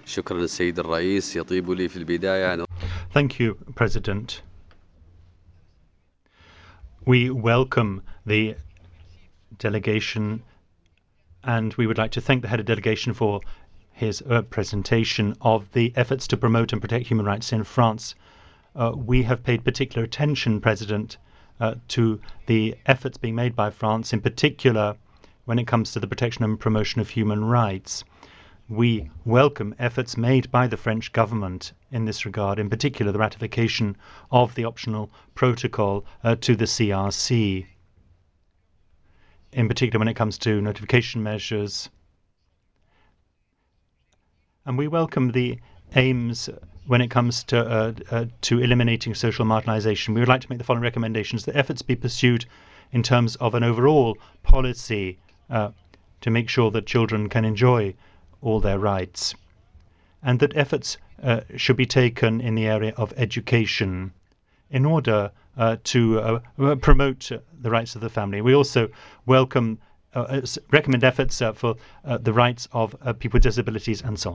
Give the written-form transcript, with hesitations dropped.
شكرا السيد الرئيس. يطيب لي في البداية أن Thank you, President. We welcome the delegation and we would like to thank the head of delegation for his presentation of the efforts to promote and protect human rights in France. We have paid particular attention, President, to the efforts being made by France, in particular when it comes to the protection and promotion of human rights. We welcome efforts made by the French government in this regard, in particular the ratification of the optional protocol to the CRC, in particular when it comes to notification measures. And we welcome the aims when it comes to eliminating social marginalization. We would like to make the following recommendations: that efforts be pursued in terms of an overall policy to make sure that children can enjoy all their rights, and that efforts should be taken in the area of education in order to promote the rights of the family. We also recommend efforts for the rights of people with disabilities and so on.